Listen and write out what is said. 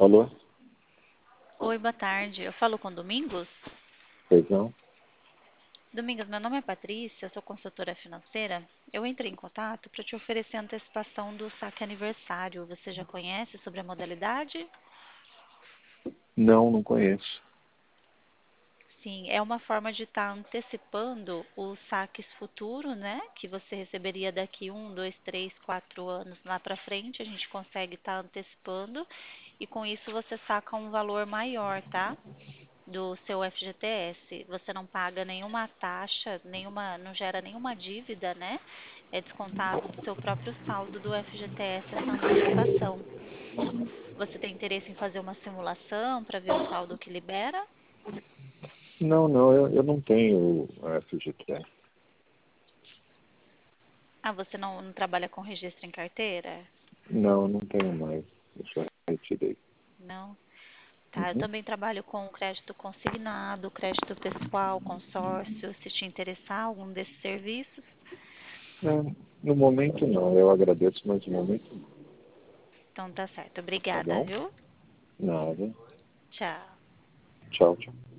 Alô? Oi, boa tarde. Eu falo com Domingos? Pois não? Domingos, meu nome é Patrícia, eu sou consultora financeira. Eu entrei em contato para te oferecer a antecipação do saque aniversário. Você já conhece sobre a modalidade? Não, não conheço. Sim, é uma forma de estar antecipando os saques futuros, né? Que você receberia daqui 1, 2, 3, 4 anos lá para frente. A gente consegue estar antecipando e com isso você saca um valor maior, tá? Do seu FGTS. Você não paga nenhuma taxa, não gera nenhuma dívida, né? É descontado do seu próprio saldo do FGTS essa antecipação. Você tem interesse em fazer uma simulação para ver o saldo que libera? Não, não, eu não tenho FGTS. Ah, você não trabalha com registro em carteira? Não, não tenho mais. Eu já retirei. Não. Tá, eu Uhum. também trabalho com crédito consignado, crédito pessoal, consórcio, se te interessar algum desses serviços. Não, no momento não. Eu agradeço, mas no momento não. Então tá certo. Tá Obrigada, bom? viu? Nada. Tchau. Tchau, tchau.